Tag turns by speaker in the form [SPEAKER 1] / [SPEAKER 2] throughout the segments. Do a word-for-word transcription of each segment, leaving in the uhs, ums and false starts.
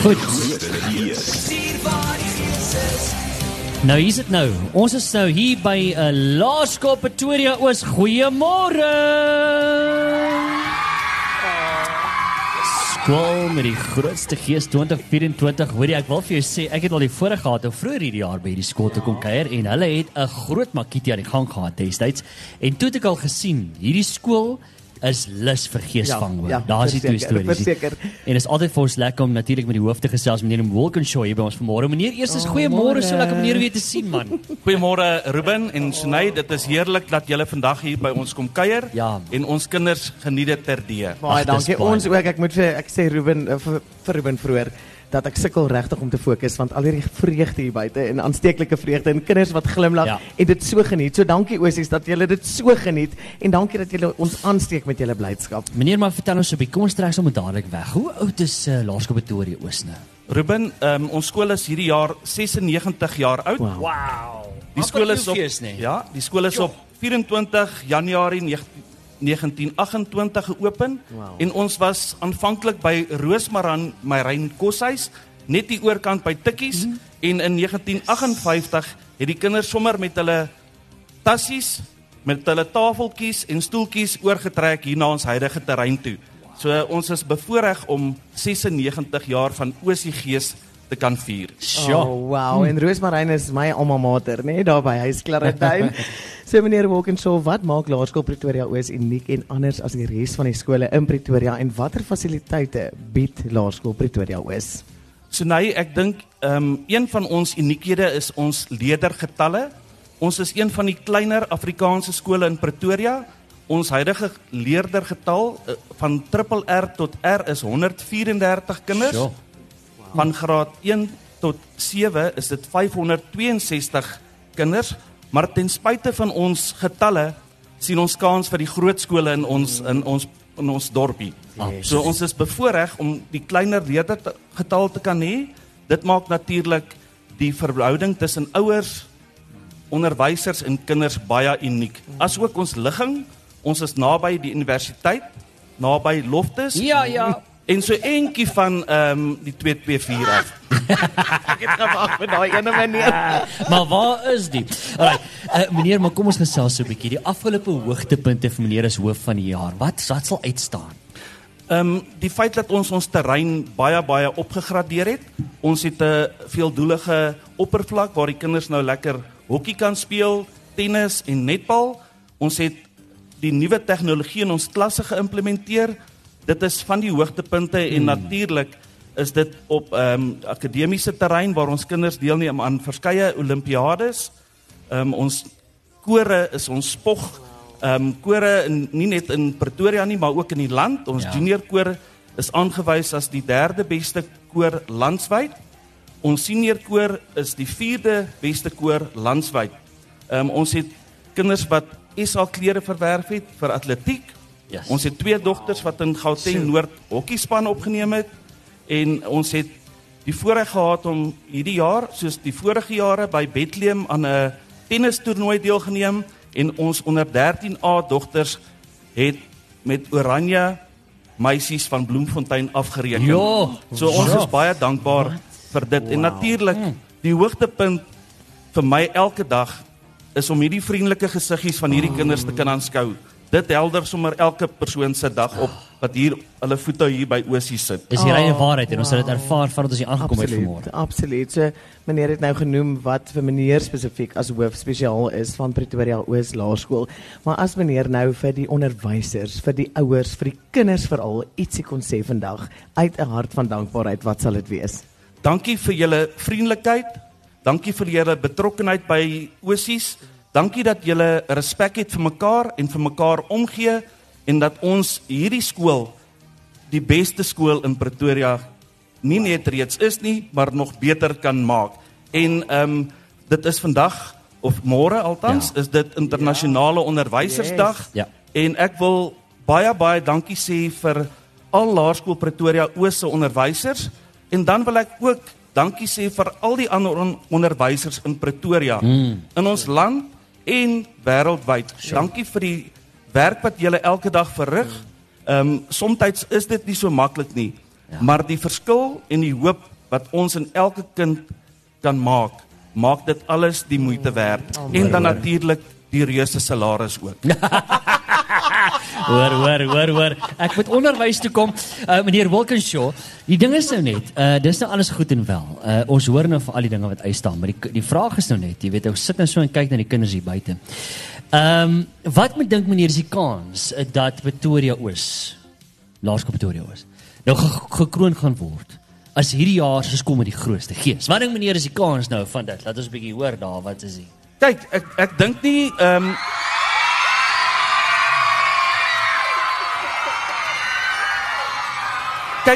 [SPEAKER 1] Goed. Nou hier is dit nou. Ons is nou hier by uh, Laerskool Pretoria Oos. Goeiemôre. Skool met die grootste gees twintig vyf-en-twintig. Hoorie, ek wil vir jou sê, ek het al die voorreg gehad om vroeër hierdie jaar by hierdie skool te kom kuier en hulle het 'n groot makietie aan die gang gehad destyds. En toe het ek al gesien, hierdie skool is lus vir geesvang. Ja, ja, daar is die twee stories. En is altyd vir ons lekker om natuurlik met die hoof te gesels, meneer Wolkenshaw hier by ons vanmôre. Meneer, eers is oh, goeiemôre, so lekker meneer weer te sien, man.
[SPEAKER 2] Goeiemôre Ruben en Sunay, dit is heerlik dat julle vandag hier by ons kom kuier
[SPEAKER 1] ja,
[SPEAKER 2] en ons kinders geniet dit terdee.
[SPEAKER 3] Baie dankie. Ons ook, ek moet vir ek sê Ruben vir, vir Ruben vroeër dat ek sukkel regtig om te fokus want al hierdie vreugde hier buite en aansteeklike vreugde en kinders wat glimlag ja, en dit so geniet. So dankie Oosies dat julle dit so geniet en dankie dat julle ons aansteek met julle blydskap.
[SPEAKER 1] Meneer, maar vertel ons 'n bietjie, kom ons trek sommer dadelik weg. Hoe oud is uh, Laerskool Pretoria Oos nou?
[SPEAKER 2] Ruben, um, ons skool is hierdie jaar sesennegentig jaar oud.
[SPEAKER 1] Wow.
[SPEAKER 2] wow. Die skool is op
[SPEAKER 1] fees, nee.
[SPEAKER 2] Ja, die skool is op vyf-en-twintig Januarie negentien agt-en-twintig geopen wow, en ons was aanvanklik by Roosmarijn Marijn Koshuis, net die oorkant by Tikkies mm. en in negentien agt-en-vyftig het die kinders sommer met hulle tassies, met hulle tafeltjies en stoeltjies oorgetrek hier na ons huidige terrein toe. So uh, ons is bevoorreg om sesennegentig jaar van Oosie Gees te kan vier.
[SPEAKER 3] Oh, wow, en Roosmarijn is my alma mater, nee, daar by Huis Clarendyn. So meneer Wolkenshaw, wat maak Laerskool Pretoria Oos uniek en anders as die res van die skole in Pretoria en watter fasiliteite bied Laerskool Pretoria Oos?
[SPEAKER 2] So nee, ek dink um, een van ons uniekhede is ons leerdergetalle. Ons is een van die kleiner Afrikaanse skole in Pretoria. Ons huidige leerdergetal uh, van triple R tot R is honderd vyf-en-dertig kinders. Sure. Wow. Van graad een tot sewe is dit vyfhonderd twee-en-sestig kinders. Maar ten spyte van ons getalle, sien ons kans vir die groot skole in ons, in ons, in ons dorpie. Yes. So ons is bevoorreg om die kleiner leerdergetal te kan hê. Dit maak natuurlik die verhouding tussen ouers, onderwysers en kinders baie uniek. As ook ons ligging, ons is naby die universiteit, naby Loftus.
[SPEAKER 1] Ja, ja.
[SPEAKER 2] En so eentjie van um, die twee twee vier af.
[SPEAKER 3] Ek het gewag vir daai ene meneer.
[SPEAKER 1] Maar waar is die? Alright, uh, meneer, maar kom ons gesels so 'n bietjie. Die afgelope hoogtepunte vir meneer as hoof van die jaar. Wat wat sal uitstaan?
[SPEAKER 2] Um, die feit dat ons ons terrein baie baie opgegradeer het. Ons het 'n veeldoelige oppervlak waar die kinders nou lekker hokkie kan speel, tennis en netbal. Ons het die nuwe tegnologie in ons klasse geïmplementeer. Dit is van die hoogtepunte en hmm. natuurlik is dit op um, akademiese terrein waar ons kinders deelneem aan verskeie olimpiades. Um, ons kore is ons spog. Um, kore in, nie net in Pretoria nie, maar ook in die land. Ons ja. junior koor is aangewys as die derde beste koor landwyd. Ons senior koor is die vierde beste koor landwyd. Um, ons het kinders wat S A klere verwerf het vir atletiek. Yes. Ons het twee dogters wat in Gauteng Noord hokkiespan opgeneem het en ons het die voorreg gehad om hierdie jaar, soos die vorige jare by Bethlehem aan 'n tennistoernooi deelgeneem en ons onder dertien A dogters het met Oranje meisies van Bloemfontein afgereken.
[SPEAKER 1] Ja,
[SPEAKER 2] so ons ja. is baie dankbaar What? vir dit wow. en natuurlik die hoogtepunt vir my elke dag is om hierdie vriendelike gesiggies van hierdie kinders te kan aanskou. Dit helder sommer elke persoon se dag op wat hier hulle voete hier by Oosie sit.
[SPEAKER 1] Dis die reine waarheid en ons het dit ervaar vandat ons hier aangekom het vanmôre.
[SPEAKER 3] Absoluut. So meneer het nou genoem wat vir meneer spesifiek as hoof spesiaal is van Pretoria Oos Laerskool. Maar as meneer nou vir die onderwysers, vir die ouers, vir die kinders veral ietsie kon sê vandag uit 'n hart van dankbaarheid, wat sal dit wees?
[SPEAKER 2] Dankie vir julle vriendelikheid. Dankie vir julle betrokkenheid by Oosies. Dankie dat julle respek het vir mekaar en vir mekaar omgee en dat ons hierdie skool die beste skool in Pretoria nie net reeds is nie, maar nog beter kan maak. En um, dit is vandag, of môre althans, ja. is dit internasionale ja. onderwysersdag.
[SPEAKER 1] Yes. Ja.
[SPEAKER 2] En ek wil baie, baie dankie sê vir al Laerskool Pretoria Oos se onderwysers. En dan wil ek ook dankie sê vir al die ander on- onderwysers in Pretoria, mm. in ons land, en wêreldwyd. Sure. Dankie vir die werk wat julle elke dag verrig. Um, Somstyds is dit nie so maklik nie, ja. maar die verskil en die hoop wat ons in elke kind kan maak, maak dit alles die moeite werd. Oh, en dan natuurlik die reuse salaris ook.
[SPEAKER 1] Hoor, hoor, hoor, hoor. Ek moet onderwys toe kom. Uh, meneer Wilkinshaw, die ding is nou net, uh, dis nou alles goed en wel. Uh, ons hoor nou vir al die dinge wat uitstaan, maar die, die vraag is nou net, jy weet, ons sit nou so en kyk na die kinders hier buite. Um, wat moet dink meneer is die kans uh, dat Pretoria Oos, Laerskool Pretoria Oos, nou ge gekroon gaan word, as hierdie jaar soos kom met die grootste gees? Wat dink meneer is die kans nou van dit? Laat ons 'n bietjie hoor daar, wat is die?
[SPEAKER 2] Kyk, ek, ek dink nie, um, kyk,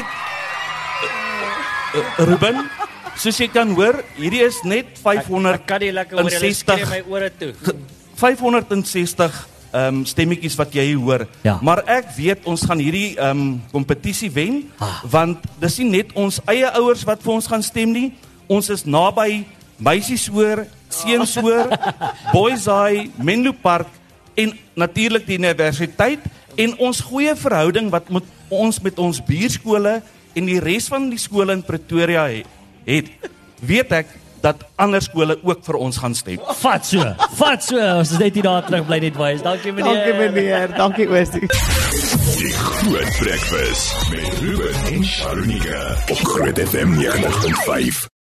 [SPEAKER 2] uh, Ruben, soos jy kan hoor, hierdie is net vyfhonderdsestig um, stemmetjies wat jy hoor.
[SPEAKER 1] Ja.
[SPEAKER 2] Maar ek weet, ons gaan hierdie um, kompetisie wen,
[SPEAKER 1] ah.
[SPEAKER 2] want dis nie net ons eie ouers wat vir ons gaan stem nie, ons is naby Meisieshoor, Seenshoor, Boysay, Menlo Park en natuurlik die universiteit en ons goeie verhouding wat met ons met ons buurskole en die res van die skole in Pretoria het, het weet ek dat ander skole ook vir ons gaan stem.
[SPEAKER 1] Vat so, vat so, ons is net hier daar terug, bly net wys. Dankie meneer.
[SPEAKER 3] Dankie meneer, dankie Oosie.
[SPEAKER 4] Die Groot Breakfast met Ruben en Sharonika op Groot F M negen punt vyf.